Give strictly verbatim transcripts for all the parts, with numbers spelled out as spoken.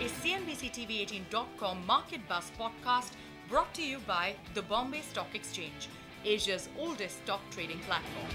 a C N B C T V eighteen dot com Market Buzz podcast brought to you by the Bombay Stock Exchange, Asia's oldest stock trading platform.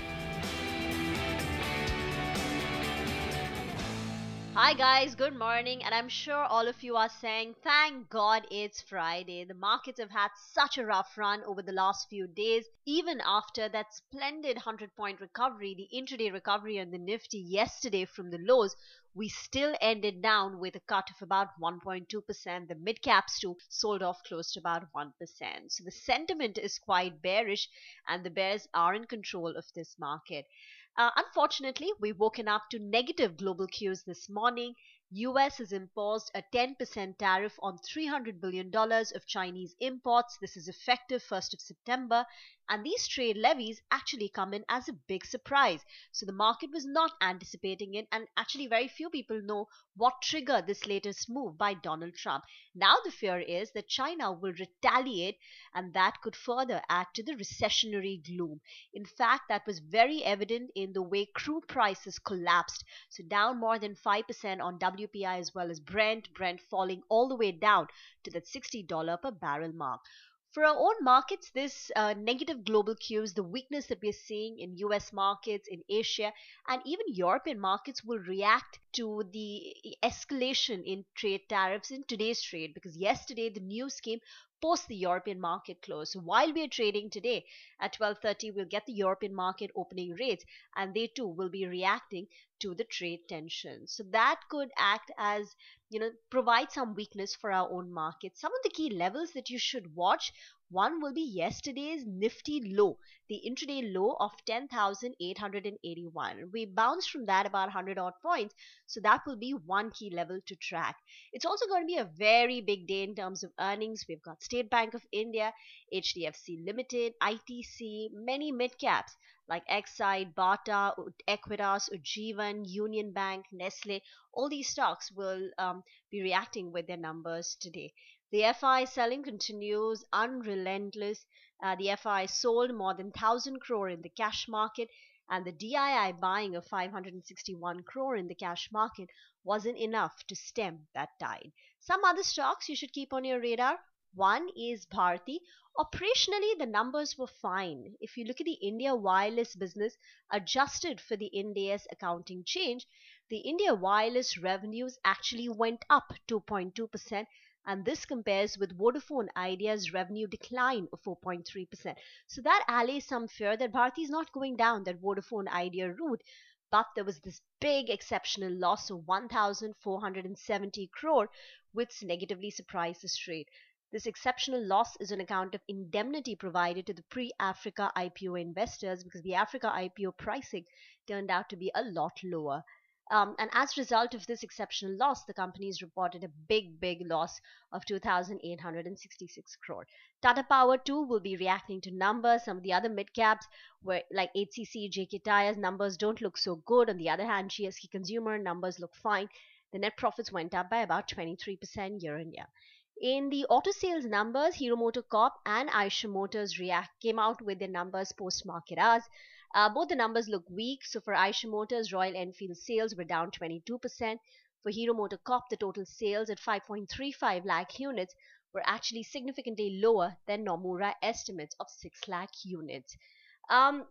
Hi guys, good morning, and I'm sure all of you are saying, thank God it's Friday. The markets have had such a rough run over the last few days. Even after that splendid one hundred point recovery, the intraday recovery on the Nifty yesterday from the lows, we still ended down with a cut of about one point two percent. The mid caps too sold off close to about one percent. So the sentiment is quite bearish, and the bears are in control of this market. Uh, unfortunately, we've woken up to negative global cues this morning. U S has imposed a ten percent tariff on three hundred billion dollars of Chinese imports. This is effective first of September, and these trade levies actually come in as a big surprise. So the market was not anticipating it, and actually very few people know what triggered this latest move by Donald Trump. Now the fear is that China will retaliate, and that could further add to the recessionary gloom. In fact, that was very evident in the way crude prices collapsed. So down more than five percent on W P I as well as Brent, Brent falling all the way down to that sixty dollars per barrel mark. For our own markets, this uh, negative global cues, the weakness that we're seeing in U S markets, in Asia, and even European markets will react to the escalation in trade tariffs in today's trade, because yesterday the news came post the European market close. So while we are trading today at twelve thirty, we'll get the European market opening rates, and they too will be reacting to the trade tensions. So that could act as, you know, provide some weakness for our own market. Some of the key levels that you should watch, one will be yesterday's Nifty low, the intraday low of ten thousand eight hundred eighty-one. We bounced from that about one hundred odd points, so that will be one key level to track. It's also going to be a very big day in terms of earnings. We've got State Bank of India, H D F C Limited, I T C, many mid caps like Exide, Bata, Equitas, Ujjivan, Union Bank, Nestle. All these stocks will um, be reacting with their numbers today. The F I selling continues unrelentless. Uh, the F I sold more than one thousand crore in the cash market, and the D I I buying of five hundred sixty-one crore in the cash market wasn't enough to stem that tide. Some other stocks you should keep on your radar. One is Bharti. Operationally, the numbers were fine. If you look at the India wireless business, adjusted for the Ind AS accounting change, the India wireless revenues actually went up two point two percent, and this compares with Vodafone Idea's revenue decline of four point three percent. So that allays some fear that Bharti is not going down that Vodafone Idea route. But there was this big exceptional loss of one thousand four hundred seventy crore, which negatively surprised the street. This exceptional loss is on account of indemnity provided to the pre-Africa I P O investors, because the Africa I P O pricing turned out to be a lot lower. Um, and as a result of this exceptional loss, the companies reported a big, big loss of two thousand eight hundred sixty-six crore. Tata Power too will be reacting to numbers. Some of the other mid caps, where like H C C, J K Tyre's numbers don't look so good. On the other hand, G S K Consumer numbers look fine. The net profits went up by about twenty-three percent year on year. In the auto sales numbers, Hero MotoCorp and Eicher Motors react came out with their numbers post-market hours. Uh, both the numbers look weak. So for Eicher Motors, Royal Enfield sales were down twenty-two percent. For Hero MotoCorp, the total sales at five point three five lakh units were actually significantly lower than Nomura estimates of six lakh units. Um,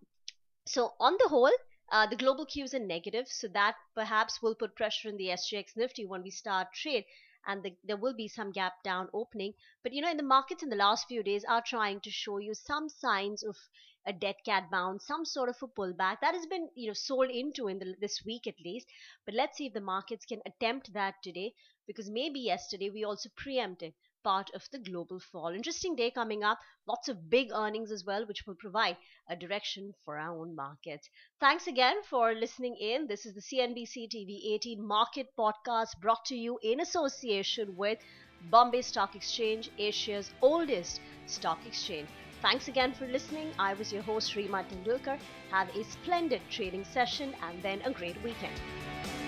so on the whole, uh, the global cues are negative, so that perhaps will put pressure on the S G X Nifty when we start trade, and the, there will be some gap down opening. But you know, in the markets in the last few days are trying to show you some signs of a dead cat bounce, some sort of a pullback that has been, you know, sold into in the, this week at least. But let's see if the markets can attempt that today, because maybe yesterday we also preempted part of the global fall. Interesting day coming up. Lots of big earnings as well, which will provide a direction for our own markets. Thanks again for listening in. This is the C N B C T V eighteen Market Podcast, brought to you in association with Bombay Stock Exchange, Asia's oldest stock exchange. Thanks again for listening. I was your host, Reema Tendulkar. Have a splendid trading session and then a great weekend.